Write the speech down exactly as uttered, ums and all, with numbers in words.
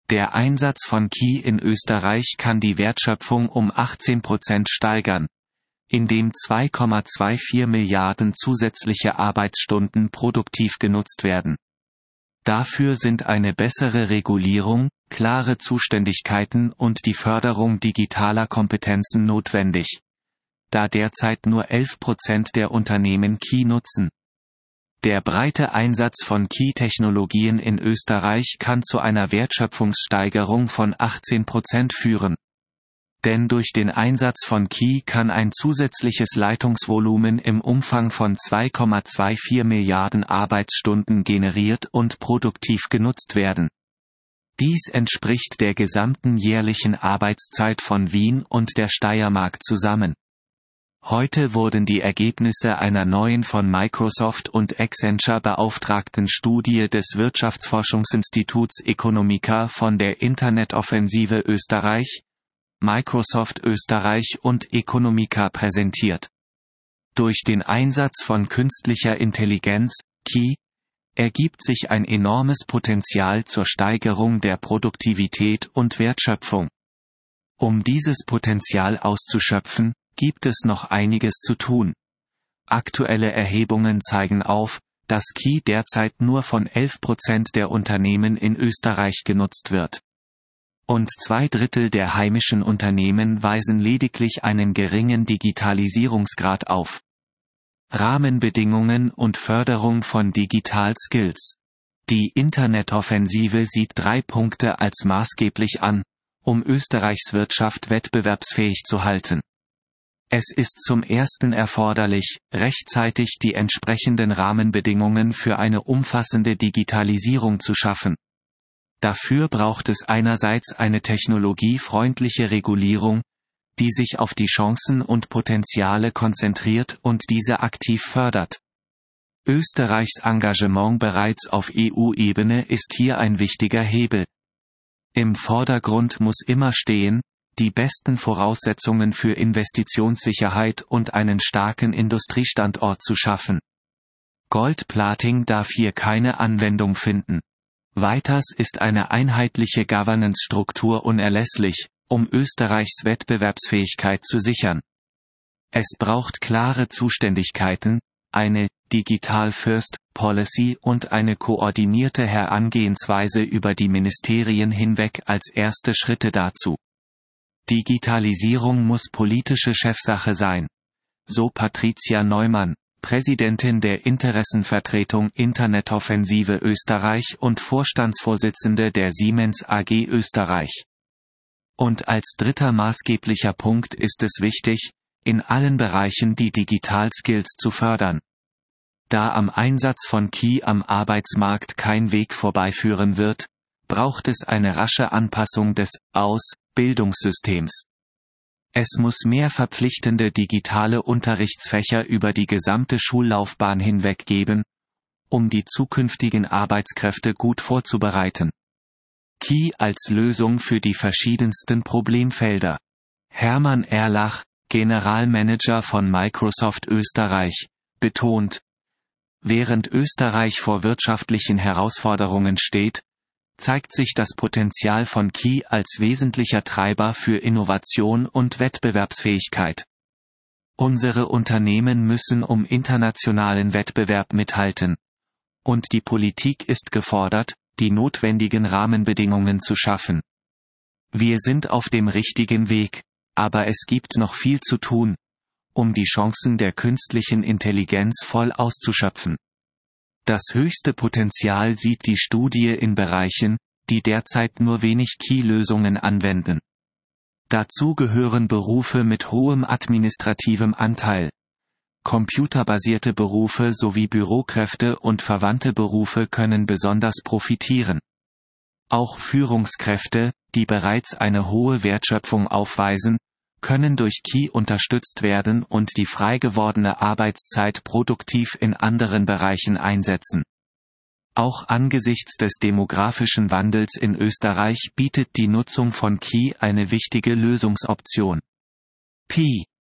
Der Einsatz von Key in Österreich kann die Wertschöpfung um achtzehn Prozent steigern, indem zwei Komma vierundzwanzig Milliarden zusätzliche Arbeitsstunden produktiv genutzt werden. Dafür sind eine bessere Regulierung, klare Zuständigkeiten und die Förderung digitaler Kompetenzen notwendig, da derzeit nur elf Prozent der Unternehmen Key nutzen. Der breite Einsatz von Key-Technologien in Österreich kann zu einer Wertschöpfungssteigerung von achtzehn Prozent führen. Denn durch den Einsatz von Key kann ein zusätzliches Leitungsvolumen im Umfang von zwei Komma vierundzwanzig Milliarden Arbeitsstunden generiert und produktiv genutzt werden. Dies entspricht der gesamten jährlichen Arbeitszeit von Wien und der Steiermark zusammen. Heute wurden die Ergebnisse einer neuen von Microsoft und Accenture beauftragten Studie des Wirtschaftsforschungsinstituts Economica von der Internetoffensive Österreich, Microsoft Österreich und Economica präsentiert. Durch den Einsatz von künstlicher Intelligenz, Key, ergibt sich ein enormes Potenzial zur Steigerung der Produktivität und Wertschöpfung. Um dieses Potenzial auszuschöpfen, gibt es noch einiges zu tun. Aktuelle Erhebungen zeigen auf, dass Key derzeit nur von elf Prozent der Unternehmen in Österreich genutzt wird. Und zwei Drittel der heimischen Unternehmen weisen lediglich einen geringen Digitalisierungsgrad auf. Rahmenbedingungen und Förderung von Digital Skills. Die Internetoffensive sieht drei Punkte als maßgeblich an, um Österreichs Wirtschaft wettbewerbsfähig zu halten. Es ist zum ersten erforderlich, rechtzeitig die entsprechenden Rahmenbedingungen für eine umfassende Digitalisierung zu schaffen. Dafür braucht es einerseits eine technologiefreundliche Regulierung, die sich auf die Chancen und Potenziale konzentriert und diese aktiv fördert. Österreichs Engagement bereits auf E U-Ebene ist hier ein wichtiger Hebel. Im Vordergrund muss immer stehen, die besten Voraussetzungen für Investitionssicherheit und einen starken Industriestandort zu schaffen. Goldplating darf hier keine Anwendung finden. Weiters ist eine einheitliche Governance-Struktur unerlässlich, um Österreichs Wettbewerbsfähigkeit zu sichern. Es braucht klare Zuständigkeiten, eine Digital First Policy und eine koordinierte Herangehensweise über die Ministerien hinweg als erste Schritte dazu. Digitalisierung muss politische Chefsache sein. So Patricia Neumann, Präsidentin der Interessenvertretung Internetoffensive Österreich und Vorstandsvorsitzende der Siemens A G Österreich. Und als dritter maßgeblicher Punkt ist es wichtig, in allen Bereichen die Digital Skills zu fördern. Da am Einsatz von Key am Arbeitsmarkt kein Weg vorbeiführen wird, braucht es eine rasche Anpassung des Aus-Bildungssystems. Es muss mehr verpflichtende digitale Unterrichtsfächer über die gesamte Schullaufbahn hinweg geben, um die zukünftigen Arbeitskräfte gut vorzubereiten. Key als Lösung für die verschiedensten Problemfelder. Hermann Erlach, Generalmanager von Microsoft Österreich, betont: Während Österreich vor wirtschaftlichen Herausforderungen steht, zeigt sich das Potenzial von Key als wesentlicher Treiber für Innovation und Wettbewerbsfähigkeit. Unsere Unternehmen müssen um internationalen Wettbewerb mithalten. Und die Politik ist gefordert, die notwendigen Rahmenbedingungen zu schaffen. Wir sind auf dem richtigen Weg, aber es gibt noch viel zu tun, um die Chancen der künstlichen Intelligenz voll auszuschöpfen. Das höchste Potenzial sieht die Studie in Bereichen, die derzeit nur wenig Key-Lösungen anwenden. Dazu gehören Berufe mit hohem administrativem Anteil. Computerbasierte Berufe sowie Bürokräfte und verwandte Berufe können besonders profitieren. Auch Führungskräfte, die bereits eine hohe Wertschöpfung aufweisen, können durch Key unterstützt werden und die frei gewordene Arbeitszeit produktiv in anderen Bereichen einsetzen. Auch angesichts des demografischen Wandels in Österreich bietet die Nutzung von Key eine wichtige Lösungsoption. P